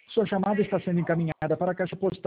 Sua chamada está sendo encaminhada para a caixa postal